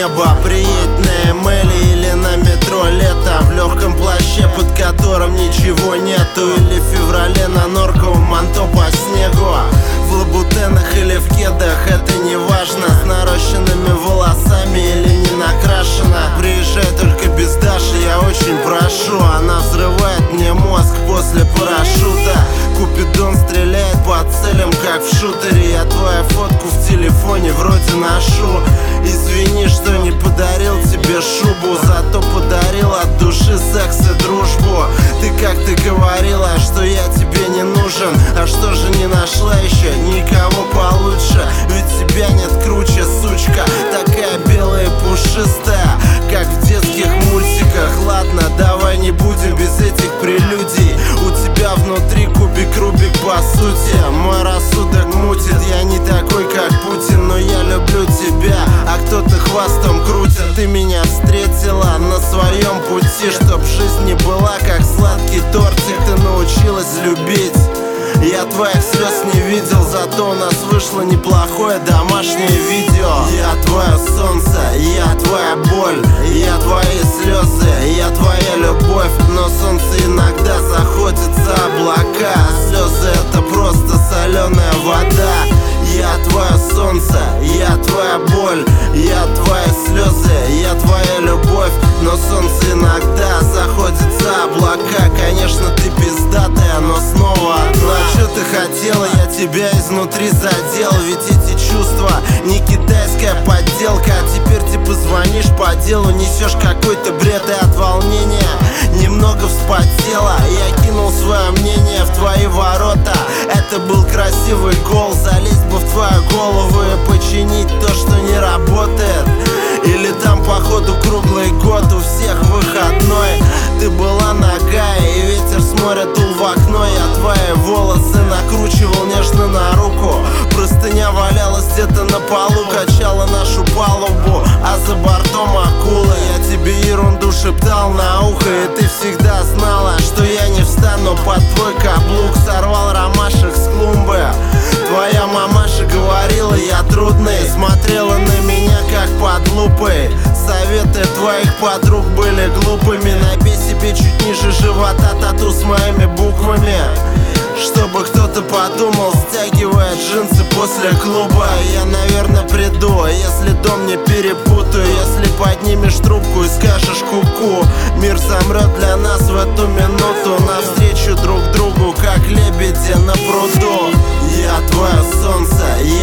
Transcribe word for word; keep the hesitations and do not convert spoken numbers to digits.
небо. Приедь на эм эл или на метро лето, в легком плаще, под которым ничего нету. Или в феврале на норковом манто по снегу. В лабутенах или в кедах, это не важно. С нарощенными волосами или не накрашена. Приезжай только без Даши, я очень прошу. Она взрывает мне мозг после парашюта. Купидон стреляет по целям, как в шутере. Я твою фотку в телефоне вроде ношу. Извини, что не подарил тебе шубу, зато подарил от души секс и дружбу. Ты как-то говорила, что я тебе не нужен. А что же не нашла еще никого получше? Ведь тебя нет круче, сучка, такая белая и пушистая, как в детских мультиках. Ладно, давай не будем без этих прелюдий. У тебя внутри кубик Рубик по сути. Мой рассудок мутит, я не такой как Путин, но я люблю тебя, а кто-то хвостом крутит. Ты меня встретила на своем пути, чтоб жизнь не была как сладкий тортик. Ты научилась любить, я твоих слез не видел, зато у нас вышло неплохое домашнее видео. Я твое солнце, я твоя боль, я твои слезы, я твоя любовь. Но солнце иногда заходит за облака, слезы это просто соленая вода. Я твое солнце, я твоя боль, я твои слезы, я твоя любовь. Но солнце иногда заходит за облака. Конечно, ты пиздатая, но снова одна. Что ты хотела, я тебя изнутри задел. Ведь эти чувства не китайская подделка. А теперь ты позвонишь по делу, несешь какой-то бред, и от волнения немного вспотела. Я кинул свое мнение в твои ворота. Это был красивый гол, залезть бы в твою голову и починить то, что не работает. Или там походу круглый год, у всех выходной. Ты была нагая, и ветер с моря дул в окно. Я твои волосы накручивал нежно на руку. Простыня валялась где-то на полу, качала нашу палубу, а за бортом акулы. Я тебе ерунду шептал на ухо, и ты всегда знала, что я не встану под твой каблук. Сорвал ромашек с клумбы, твоя мамаша говорила, я трудный. Смотрела на меня как под лупой. Советы твоих подруг были глупыми. Набей себе чуть ниже живота тату с моими буквами, чтобы кто-то подумал, стягивая джинсы после клуба. Я, наверное, приду, если дом не перепутаю. Если поднимешь трубку и скажешь ку-ку, мир замрет для нас в эту минуту. Навстречу друг другу, как лебеди на пруду. Я твое солнце,